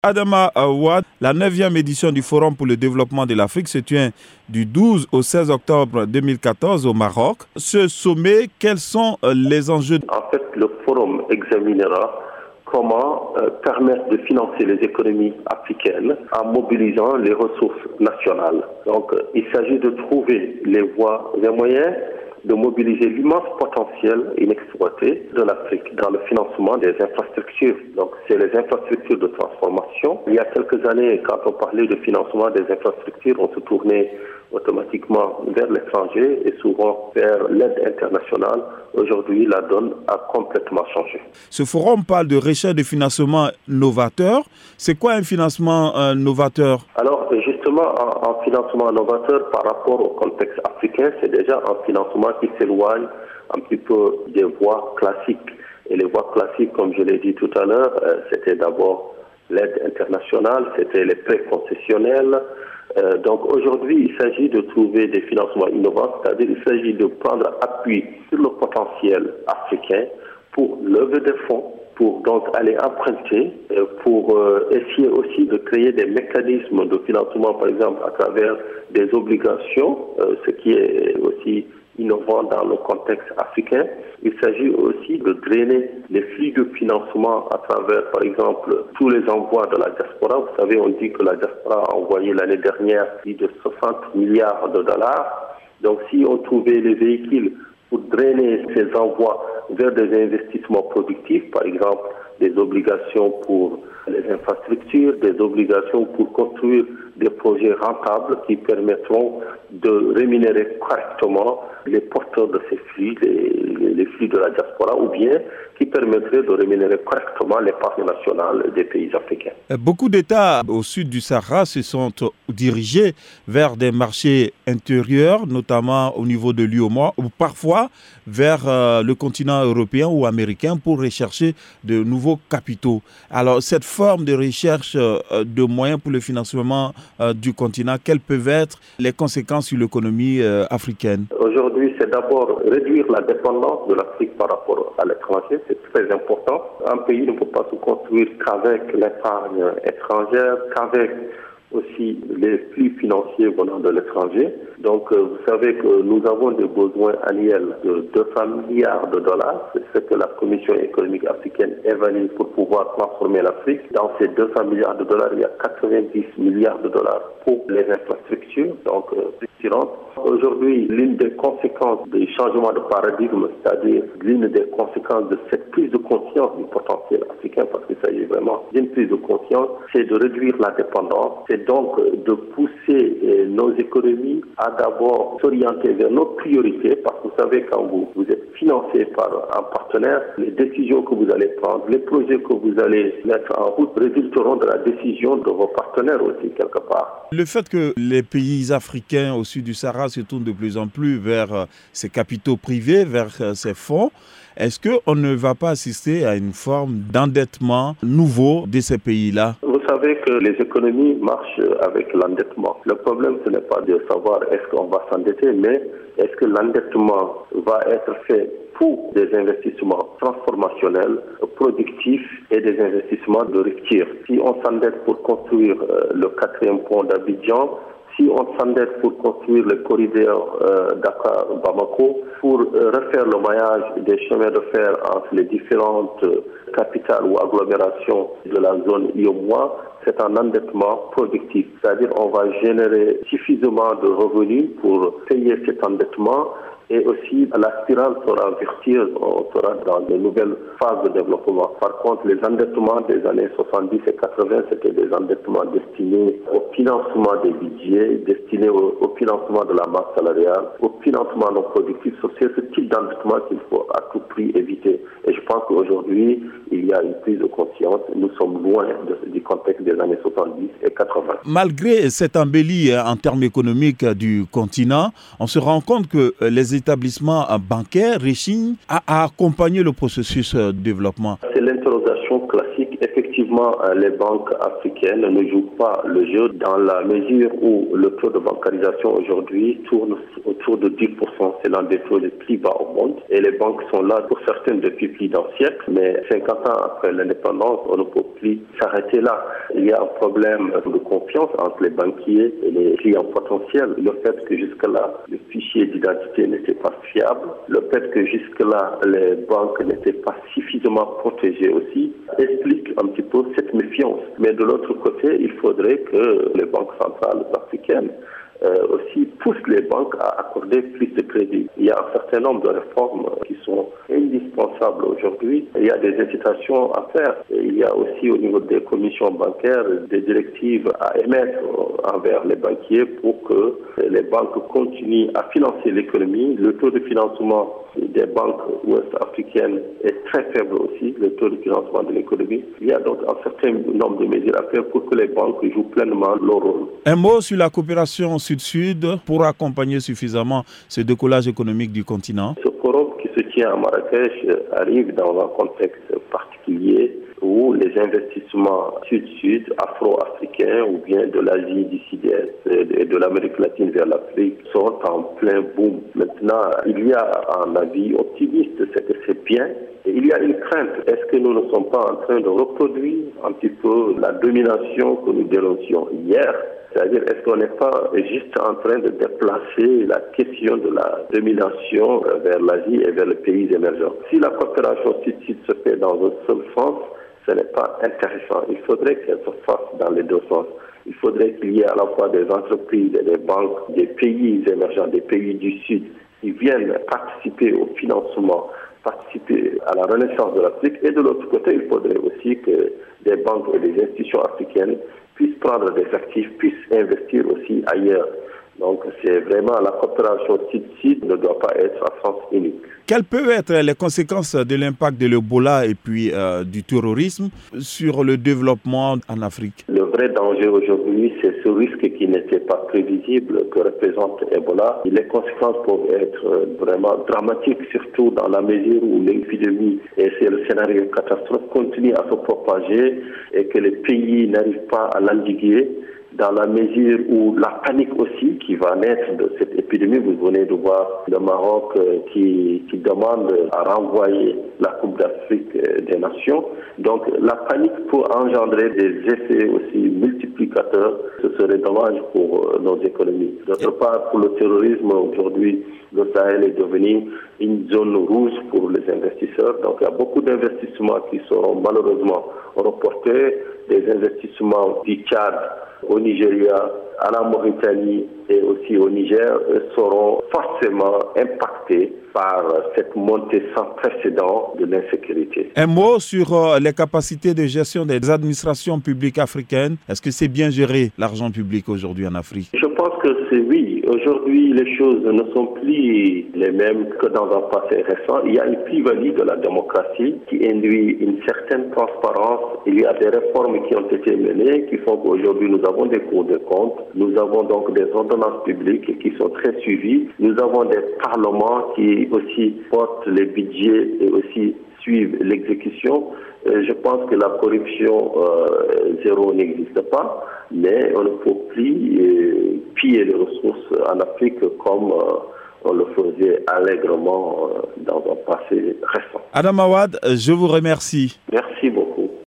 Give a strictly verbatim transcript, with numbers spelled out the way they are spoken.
Adama Wade, la neuvième édition du Forum pour le développement de l'Afrique se tient du douze au seize octobre deux mille quatorze au Maroc. Ce sommet, quels sont les enjeux? En fait, le forum examinera comment euh, permettre de financer les économies africaines en mobilisant les ressources nationales. Donc, euh, il s'agit de trouver les voies et moyens de mobiliser l'immense potentiel inexploité de l'Afrique dans le financement des infrastructures. Donc, c'est les infrastructures de transformation. Il y a quelques années, quand on parlait de financement des infrastructures, on se tournait automatiquement vers l'étranger et souvent vers l'aide internationale. Aujourd'hui, la donne a complètement changé. Ce forum parle de recherche de financement novateur. C'est quoi un financement euh, novateur? Alors, justement, en, en financement novateur par rapport au contexte africain, c'est déjà un financement qui s'éloigne un petit peu des voies classiques. Et les voies classiques, comme je l'ai dit tout à l'heure, euh, c'était d'abord l'aide internationale, c'était les prêts concessionnels. Euh, donc aujourd'hui, il s'agit de trouver des financements innovants, c'est-à-dire il s'agit de prendre appui sur le potentiel africain pour lever des fonds, pour donc aller emprunter, euh, pour euh, essayer aussi de créer des mécanismes de financement, par exemple à travers des obligations, euh, ce qui est aussi innovant dans le contexte africain. Il s'agit aussi de drainer les flux de financement à travers, par exemple, tous les envois de la diaspora. Vous savez, on dit que la diaspora a envoyé l'année dernière plus de soixante milliards de dollars. Donc, si on trouvait les véhicules pour drainer ces envois vers des investissements productifs, par exemple, des obligations pour les infrastructures, des obligations pour construire des projets rentables qui permettront de rémunérer correctement les porteurs de ces flux, les, les flux de la diaspora, ou bien qui permettraient de rémunérer correctement les parcs nationaux des pays africains. Beaucoup d'États au sud du Sahara se sont dirigés vers des marchés intérieurs, notamment au niveau de l'U E M O A, ou parfois vers euh, le continent européen ou américain pour rechercher de nouveaux capitaux. Alors, cette forme de recherche euh, de moyens pour le financement euh, du continent, quelles peuvent être les conséquences sur l'économie euh, africaine? Aujourd'hui, c'est d'abord réduire la dépendance de l'Afrique par rapport à l'étranger. C'est très important. Un pays ne peut pas se construire qu'avec l'épargne étrangère, qu'avec aussi les flux financiers venant de l'étranger. Donc, euh, vous savez que nous avons des besoins annuels de deux cents milliards de dollars. C'est ce que la Commission économique africaine évalue pour pouvoir transformer l'Afrique. Dans ces deux cents milliards de dollars, il y a quatre-vingt-dix milliards de dollars pour les infrastructures, donc euh, structurantes. Aujourd'hui, l'une des conséquences du changement de paradigme, c'est-à-dire l'une des conséquences de cette prise de conscience du potentiel africain, parce qu'il s'agit vraiment d'une prise de conscience, c'est de réduire la dépendance, c'est donc de pousser euh, nos économies à d'abord s'orienter vers nos priorités, parce que vous savez, quand vous, vous êtes financé par un partenaire, les décisions que vous allez prendre, les projets que vous allez mettre en route résulteront de la décision de vos partenaires aussi, quelque part. Le fait que les pays africains au sud du Sahara se tournent de plus en plus vers euh, ces capitaux privés, vers euh, ces fonds, est-ce qu'on ne va pas assister à une forme d'endettement nouveau de ces pays-là? Vous savez que les économies marchent avec l'endettement. Le problème, ce n'est pas de savoir est-ce qu'on va s'endetter, mais est-ce que l'endettement va être fait pour des investissements transformationnels, productifs et des investissements de rupture. Si on s'endette pour construire euh, le quatrième pont d'Abidjan, si on s'endette pour construire le corridor euh, Dakar-Bamako, pour euh, refaire le maillage des chemins de fer entre les différentes euh, capitales ou agglomérations de la zone I O M O A, c'est un endettement productif. C'est-à-dire qu'on va générer suffisamment de revenus pour payer cet endettement. Et aussi, la spirale sera vertueuse, on sera dans de nouvelles phases de développement. Par contre, les endettements des années soixante-dix et quatre-vingts, c'était des endettements destinés au financement des budgets, destinés au, au financement de la masse salariale, au financement non productif. C'est ce type d'endettement qu'il faut à tout prix éviter. Et je pense qu'aujourd'hui, il y a une prise de conscience. Nous sommes loin de, du contexte des années soixante-dix et quatre-vingts. Malgré cette embellie en termes économiques du continent, on se rend compte que les établissements bancaires rechignent à accompagner le processus de développement. C'est l'interrogation classique. effectivement, les banques africaines ne jouent pas le jeu dans la mesure où le taux de bancarisation aujourd'hui tourne autour de dix pour cent. C'est l'un des taux les plus bas au monde. Et les banques sont là pour certaines depuis plus d'un siècle. Mais cinquante ans après l'indépendance, on ne peut plus s'arrêter là. Il y a un problème de confiance entre les banquiers et les clients potentiels. Le fait que jusque-là, le fichier d'identité n'était pas fiable, le fait que jusque-là, les banques n'étaient pas suffisamment protégées aussi, explique un petit peu cette méfiance. Mais de l'autre côté, il faudrait que les banques centrales africaines euh, aussi poussent les banques à accorder plus de crédit. Il y a un certain nombre de réformes qui sont indispensables aujourd'hui. Il y a des incitations à faire. Il y a aussi au niveau des commissions bancaires des directives à émettre envers les banquiers pour que les banques continuent à financer l'économie. Le taux de financement des banques ouest-africaines est très faible aussi, le taux de financement de l'économie. Il y a donc un certain nombre de mesures à faire pour que les banques jouent pleinement leur rôle. Un mot sur la coopération sud-sud pour accompagner suffisamment ce décollage économique du continent. Ce forum qui se tient à Marrakech arrive dans un contexte particulier où les investissements sud-sud, afro-africains ou bien de l'Asie du Sud-Est et de l'Amérique latine vers l'Afrique sont en plein boom. Maintenant, il y a un avis optimiste, c'est que c'est bien. Et il y a une crainte. Est-ce que nous ne sommes pas en train de reproduire un petit peu la domination que nous dénoncions hier ? C'est-à-dire, est-ce qu'on n'est pas juste en train de déplacer la question de la domination vers l'Asie et vers les pays émergents ? Si la coopération sud-sud se fait dans un seul sens, ce n'est pas intéressant. Il faudrait qu'elle se fasse dans les deux sens. Il faudrait qu'il y ait à la fois des entreprises et des banques des pays émergents, des pays du Sud, qui viennent participer au financement, participer à la renaissance de l'Afrique. Et de l'autre côté, il faudrait aussi que des banques et des institutions africaines puissent prendre des actifs, puissent investir aussi ailleurs. Donc c'est vraiment la coopération sud-sud ne doit pas être à sens unique. Quelles peuvent être les conséquences de l'impact de l'Ebola et puis euh, du terrorisme sur le développement en Afrique? Le vrai danger aujourd'hui, c'est ce risque qui n'était pas prévisible que représente Ebola. Les conséquences peuvent être vraiment dramatiques, surtout dans la mesure où l'épidémie, et c'est le scénario catastrophe, continue à se propager et que les pays n'arrivent pas à l'endiguer. Dans la mesure où la panique aussi qui va naître de cette épidémie, vous venez de voir le Maroc qui, qui demande à renvoyer la Coupe d'Afrique des Nations. Donc la panique peut engendrer des effets aussi multiplicateurs. Ce serait dommage pour nos économies. D'autre part, pour le terrorisme, aujourd'hui, le Sahel est devenu une zone rouge pour les investisseurs. Donc il y a beaucoup d'investissements qui seront malheureusement reportés, des investissements du Tchad au Nigeria, à la Mauritanie et aussi au Niger seront forcément impactés par cette montée sans précédent de l'insécurité. Un mot sur euh, les capacités de gestion des administrations publiques africaines. Est-ce que c'est bien géré l'argent public aujourd'hui en Afrique? Je pense que c'est oui. Aujourd'hui, les choses ne sont plus les mêmes que dans un passé récent. Il y a une plus-value de la démocratie qui induit une certaine transparence. Il y a des réformes qui ont été menées qui font qu'aujourd'hui nous avons des cours de compte. Nous avons donc des ordonnances publiques qui sont très suivies. Nous avons des parlements qui aussi portent les budgets et aussi suivent l'exécution. Euh, je pense que la corruption euh, zéro n'existe pas, mais on ne peut plus euh, piller les ressources en Afrique comme euh, on le faisait allègrement euh, dans un passé récent. Adam Awad, je vous remercie. Merci beaucoup.